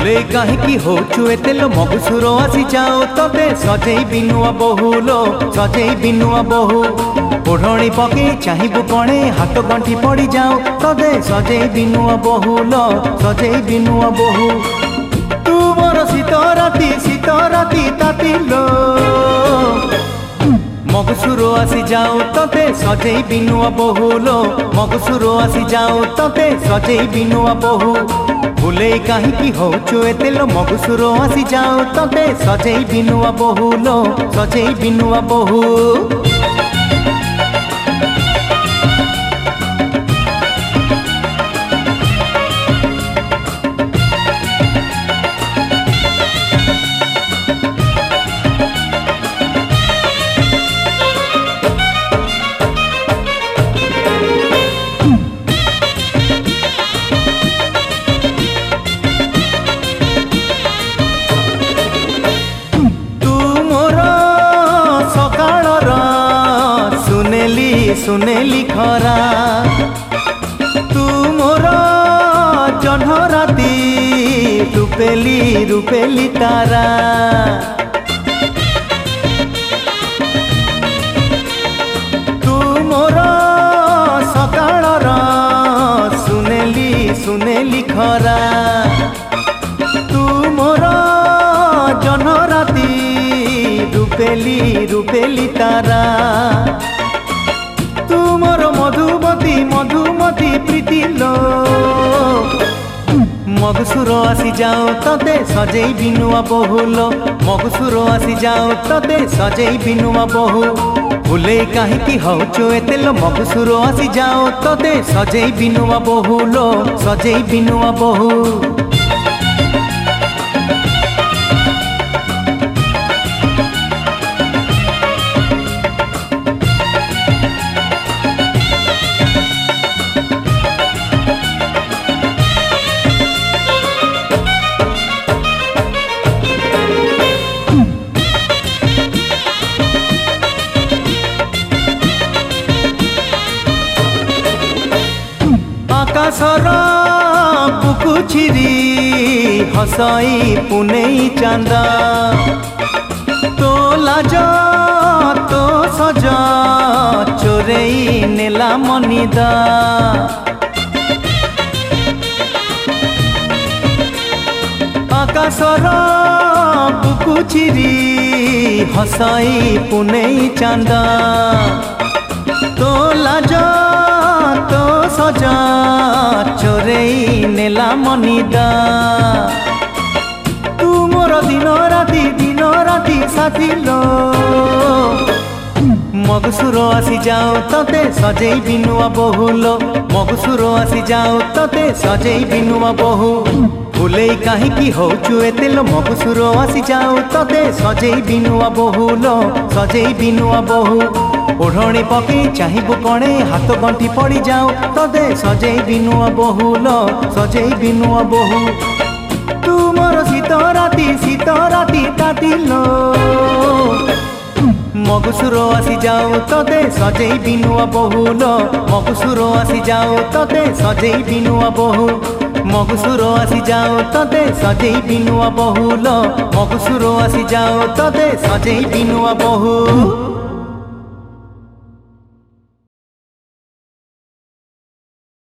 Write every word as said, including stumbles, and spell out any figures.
भूले कहीं होचु एतेलो मगुसुर आसी जाओ तते सजई बिनुआ बहुलो सजई बिनुआ बहु ओढ़णी पके चाहिबु कणे हाथ गंठी पड़ी जाओ तते सजई बिनुआ बहुलो सजई बिनुआ बहु तू मोर शीत राती शीत राती तातिलो मगुसुर आसी जाओ तते सजई बिनुआ बहुलो मगुसुर आसी जाओ तते सजई बिनुआ बहु भूले कहीं होचु एतेलो मगुसुर आसी जाओ तते सजई बिनुआ बहुलो सजई बिनुआ बहु सुनेली खरा तू मोर जह्न राती रूपेली रूपेली तारा तू मोर सकाळर सुनेली सुनेली खरा तू मोर जह्न राती रूपेली रूपेली तारा तुमर मधुमती मधुमती प्रीति लो मगुसुर आसी जाओ तते सजई बिनुआ बहुलो मगुसुर आसी जाओ तते सजई बिनुआ बहु भूले कहीं होचु एतेलो मगुसुर आसी जाओ तते सजई बिनुआ बहुलो सजई बिनुआ बहु आकाशर बुकु छिरी हसई पुनेई चांदा तो लाज तो सज चोरेई नेला मनिदा आकाशर बुकु छिरी हसई पुनेई चांदा तो लाज तो सजा चोरेई नेला मनिदा तू मोर दिन राती दिन राती साथिलो मगुसुर आसी जाओ तते सजई बिनुआ बहुलो मगुसुर आसी जाओ तते सजई बिनुआ बहु भूले कहीं होचु एतेलो मगुसुर आसी जाओ तते सजई बिनुआ बहुलो सजई बिनुआ बहु ओढ़णी पके चाहिबु कणे हाथ गंठी पड़ी जाओ तते सजई बिनुआ बहुलो सजई बिनुआ बहु तू मोर शीत राती शीत राती तातिलो मगुसुर आसी जाओ तते सजई बिनुआ बहुलो मगुसुर आसी जाओ तते सजई बिनुआ बहु मगुसुर आसी जाओ तते सजई बिनुआ बहुलो मगुसुर आसी जाओ तते सजई बिनुआ बहु।